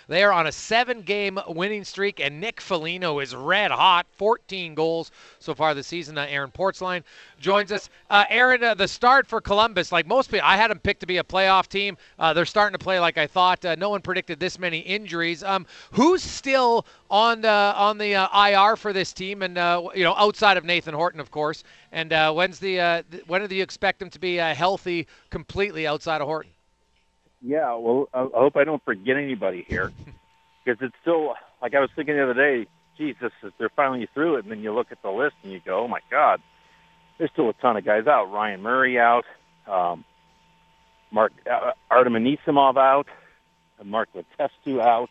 They are on a 7-game winning streak, and Nick Foligno is red hot, 14 goals so far this season. Aaron Portzline joins us. Aaron, the start for Columbus, like most people, I had them picked to be a playoff team. They're starting to play like I thought. No one predicted this many injuries. Who's still on the IR for this team, and outside of Nathan Horton, of course. And when do you expect them to be healthy completely outside of Horton? Yeah, well, I hope I don't forget anybody here because it's still, like I was thinking the other day, Jesus, they're finally through it, and then you look at the list and you go, oh, my God, there's still a ton of guys out. Ryan Murray out, Artem Anisimov out, Mark Letestu out.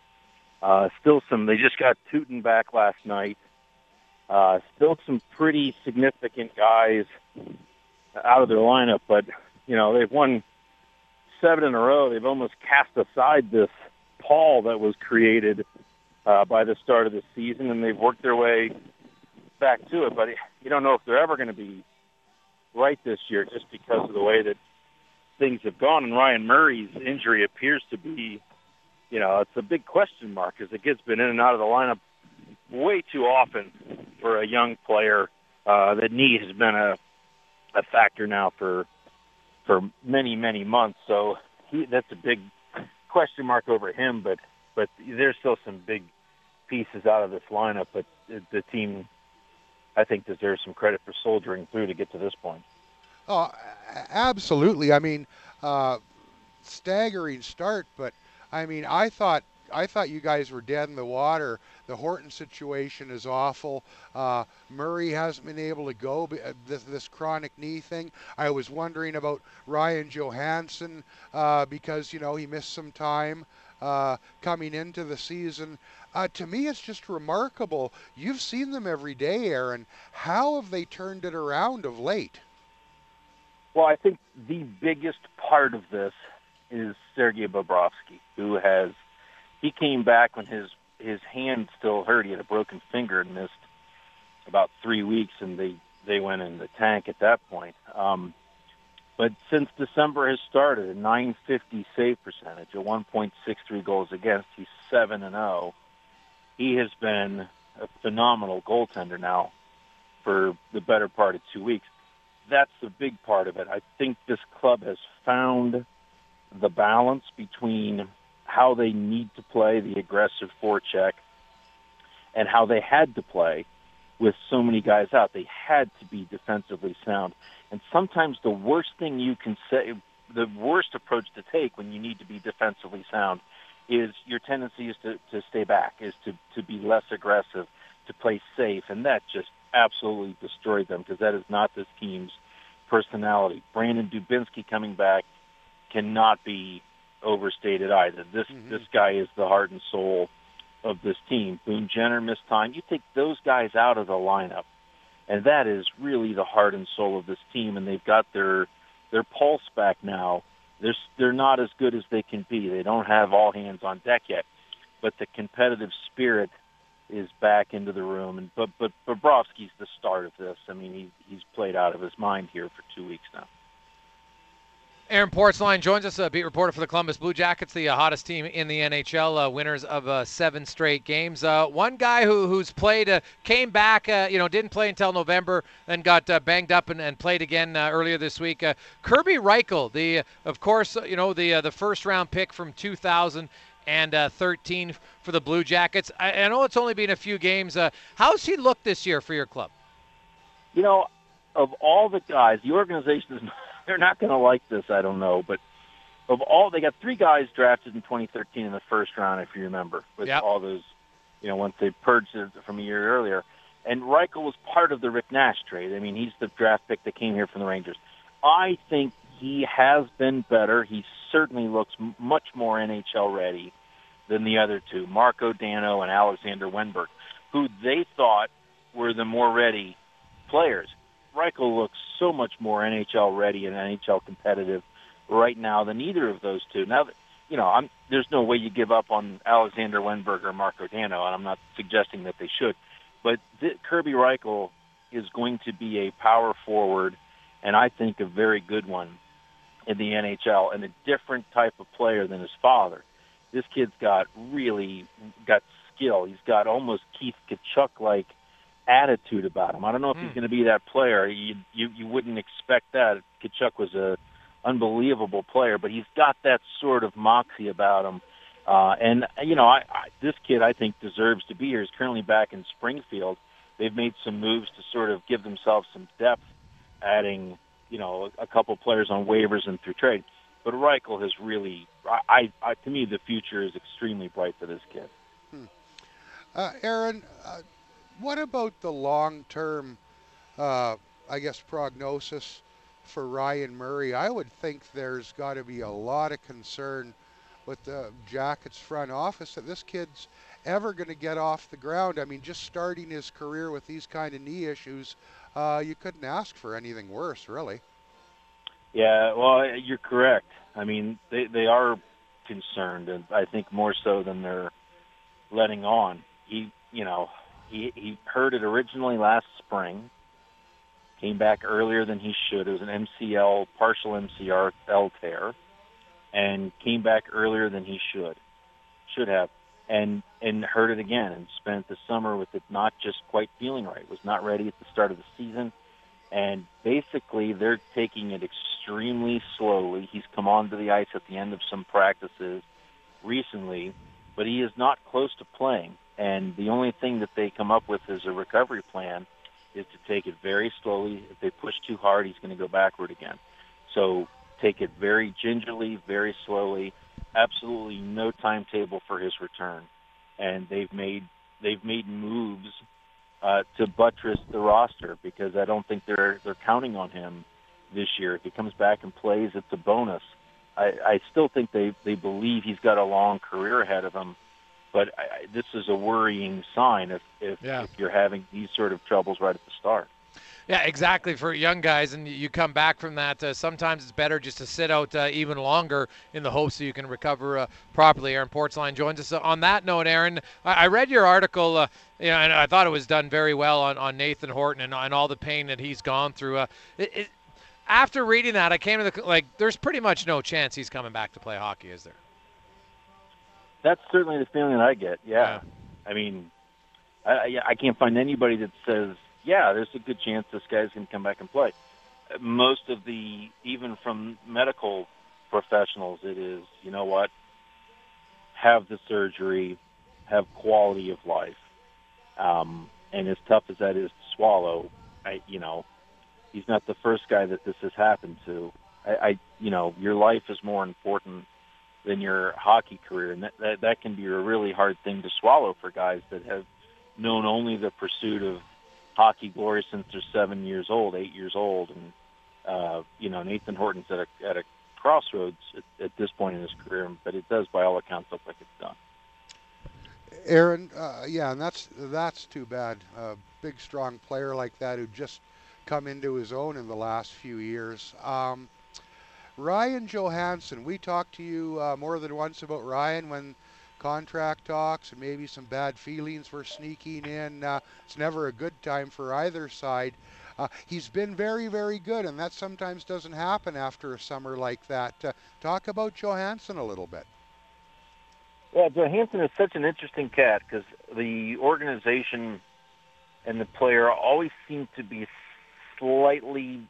They just got Tootin back last night. Still some pretty significant guys out of their lineup, but, they've won 7 in a row. They've almost cast aside this pall that was created by the start of the season, and they've worked their way back to it. But you don't know if they're ever going to be right this year just because of the way that things have gone. And Ryan Murray's injury appears to be, it's a big question mark because the kid's been in and out of the lineup way too often for a young player. The knee has been a factor now for many, many months. So that's a big question mark over him, but there's still some big pieces out of this lineup, but the team, I think, deserves some credit for soldiering through to get to this point. Oh, absolutely. I mean, staggering start, but I mean, I thought you guys were dead in the water. The Horton situation is awful. Murray hasn't been able to go this chronic knee thing. I was wondering about Ryan Johansson because he missed some time coming into the season. To me, it's just remarkable. You've seen them every day, Aaron. How have they turned it around of late? Well, I think the biggest part of this is Sergei Bobrovsky, he came back when his hand still hurt. He had a broken finger and missed about 3 weeks, and they went in the tank at that point. But since December has started, a .950 save percentage, a 1.63 goals against, he's 7-0. He has been a phenomenal goaltender now for the better part of 2 weeks. That's the big part of it. I think this club has found the balance between how they need to play the aggressive forecheck and how they had to play with so many guys out. They had to be defensively sound. And sometimes the worst thing you can say, the worst approach to take when you need to be defensively sound is your tendency is to stay back, is to be less aggressive, to play safe. And that just absolutely destroyed them because that is not this team's personality. Brandon Dubinsky coming back cannot be overstated either. This guy is the heart and soul of this team. Boone Jenner missed time. You take those guys out of the lineup, and that is really the heart and soul of this team. And they've got their pulse back now. They're not as good as they can be. They don't have all hands on deck yet, but the competitive spirit is back into the room. And but Bobrovsky's the start of this. I mean, he's played out of his mind here for 2 weeks now. Aaron Portzline joins us, a beat reporter for the Columbus Blue Jackets, the hottest team in the NHL, winners of 7 straight games. One guy who's played, came back, didn't play until November, then got banged up and played again earlier this week. Kirby Reichel, the first round pick from 2013 for the Blue Jackets. I know it's only been a few games. How's he looked this year for your club? Of all the guys, the organization is they're not going to like this, I don't know, but they got 3 guys drafted in 2013 in the first round, if you remember, with all those, once they purged it from a year earlier. And Reichel was part of the Rick Nash trade. I mean, he's the draft pick that came here from the Rangers. I think he has been better. He certainly looks much more NHL ready than the other 2, Marco Dano and Alexander Wenberg, who they thought were the more ready players. Reichel looks so much more NHL ready and NHL competitive right now than either of those 2. Now, there's no way you give up on Alexander Wenberg or Marco Dano, and I'm not suggesting that they should. But Kirby Reichel is going to be a power forward, and I think a very good one in the NHL, and a different type of player than his father. This kid's got skill. He's got almost Keith Kachuk-like attitude about him. I don't know if he's going to be that player. You wouldn't expect that. Kachuk was a unbelievable player, but he's got that sort of moxie about him. And this kid I think deserves to be here. He's currently back in Springfield. They've made some moves to sort of give themselves some depth, adding a couple players on waivers and through trade. But Reichel has really, to me, the future is extremely bright for this kid. Aaron, what about the long-term, prognosis for Ryan Murray? I would think there's got to be a lot of concern with the Jackets front office that this kid's ever going to get off the ground. I mean, just starting his career with these kind of knee issues, you couldn't ask for anything worse, really. Yeah, well, you're correct. I mean, they are concerned, and I think more so than they're letting on. He hurt it originally last spring, came back earlier than he should. It was an partial MCL tear, and came back earlier than he should have, and hurt it again, and spent the summer with it not just quite feeling right. Was not ready at the start of the season. And basically, they're taking it extremely slowly. He's come onto the ice at the end of some practices recently, but he is not close to playing. And the only thing that they come up with as a recovery plan is to take it very slowly. If they push too hard, he's going to go backward again. So take it very gingerly, very slowly. Absolutely no timetable for his return. And they've made moves to buttress the roster, because I don't think they're counting on him this year. If he comes back and plays, it's a bonus. I still think they believe he's got a long career ahead of him, but this is a worrying sign if you're having these sort of troubles right at the start. Yeah, exactly. For young guys, and you come back from that, sometimes it's better just to sit out even longer in the hopes that you can recover properly. Aaron Portzline joins us. On that note, Aaron, I read your article, and I thought it was done very well on Nathan Horton and all the pain that he's gone through. After reading that, I came to there's pretty much no chance he's coming back to play hockey, is there? That's certainly the feeling that I get, yeah. I mean, I can't find anybody that says, yeah, there's a good chance this guy's going to come back and play. Most of even from medical professionals, it is, you know what, have the surgery, have quality of life. And as tough as that is to swallow, he's not the first guy that this has happened to. Your life is more important than your hockey career, and that can be a really hard thing to swallow for guys that have known only the pursuit of hockey glory since they're 8 years old, and Nathan Horton's at a crossroads at this point in his career, but it does, by all accounts, look like it's done. Aaron, and that's too bad. A big, strong player like that who just come into his own in the last few years. Ryan Johansson, we talked to you more than once about Ryan when contract talks and maybe some bad feelings were sneaking in. It's never a good time for either side. He's been very, very good, and that sometimes doesn't happen after a summer like that. Talk about Johansson a little bit. Yeah, Johansson is such an interesting cat because the organization and the player always seem to be slightly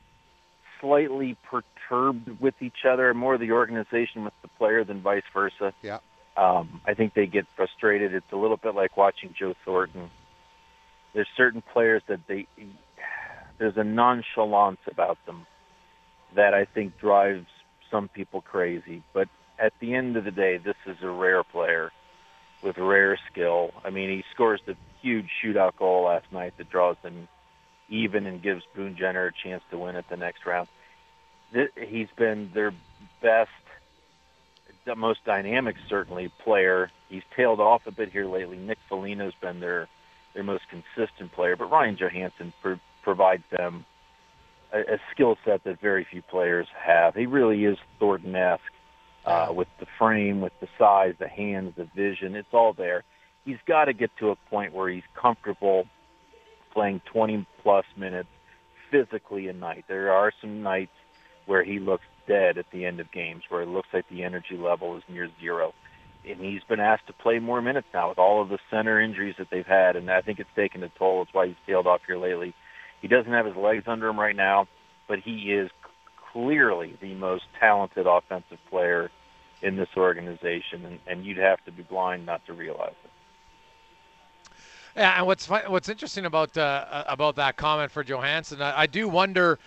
perturbed with each other, more the organization with the player than vice versa. Yeah. I think they get frustrated. It's a little bit like watching Joe Thornton. There's certain players that there's a nonchalance about them that I think drives some people crazy. But at the end of the day, this is a rare player with rare skill. I mean, he scores the huge shootout goal last night that draws them even and gives Boone Jenner a chance to win at the next round. He's been their best, the most dynamic, certainly, player. He's tailed off a bit here lately. Nick Foligno's been their most consistent player, but Ryan Johansson provides them a skill set that very few players have. He really is Thornton-esque with the frame, with the size, the hands, the vision. It's all there. He's got to get to a point where he's comfortable playing 20-plus minutes physically a night. There are some nights where he looks dead at the end of games, where it looks like the energy level is near zero. and he's been asked to play more minutes now with all of the center injuries that they've had, and I think it's taken a toll. That's why he's tailed off here lately. He doesn't have his legs under him right now, but he is clearly the most talented offensive player in this organization, and you'd have to be blind not to realize it. Yeah, and what's interesting about that comment for Johansson, I do wonder,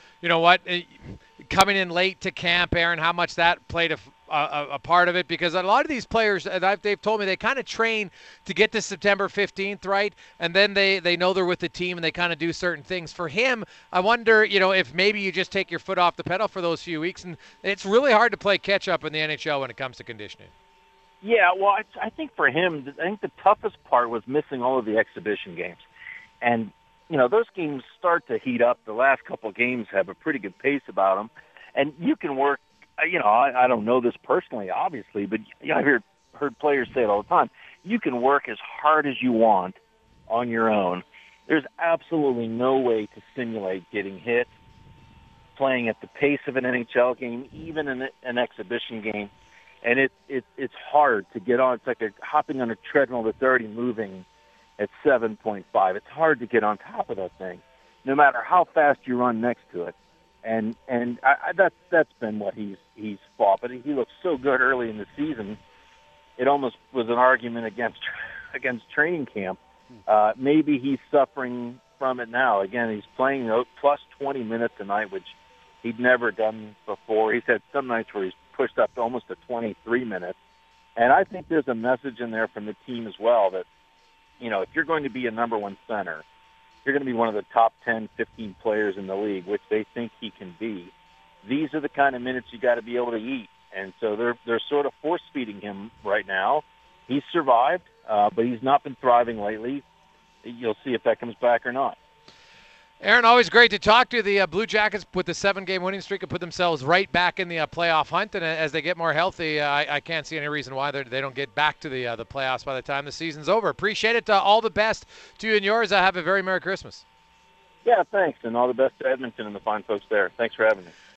coming in late to camp, Aaron, how much that played a part of it, because a lot of these players, they've told me they kind of train to get to September 15th, right? And then they know they're with the team and they kind of do certain things. For him, I wonder, if maybe you just take your foot off the pedal for those few weeks, and it's really hard to play catch up in the NHL when it comes to conditioning. Yeah, well, I think for him, I think the toughest part was missing all of the exhibition games. And, those games start to heat up. The last couple of games have a pretty good pace about them. And you can work, I don't know this personally, obviously, but I've heard players say it all the time. You can work as hard as you want on your own. There's absolutely no way to simulate getting hit, playing at the pace of an NHL game, even in an exhibition game. And it's hard to get on. It's like hopping on a treadmill that's already moving at 7.5. It's hard to get on top of that thing, no matter how fast you run next to it. And that's been what he's fought. But he looked so good early in the season, it almost was an argument against training camp. Maybe he's suffering from it now. Again, he's playing plus 20 minutes a night, which he'd never done before. He's had some nights where he's pushed up to almost to 23 minutes. And I think there's a message in there from the team as well that, if you're going to be a number one center, you're going to be one of the top 10, 15 players in the league, which they think he can be. These are the kind of minutes you got to be able to eat. And so they're sort of force-feeding him right now. He's survived, but he's not been thriving lately. You'll see if that comes back or not. Aaron, always great to talk to you. The Blue Jackets with the 7-game winning streak have put themselves right back in the playoff hunt, and as they get more healthy, I can't see any reason why they don't get back to the playoffs by the time the season's over. Appreciate it. All the best to you and yours. Have a very Merry Christmas. Yeah, thanks, and all the best to Edmonton and the fine folks there. Thanks for having me.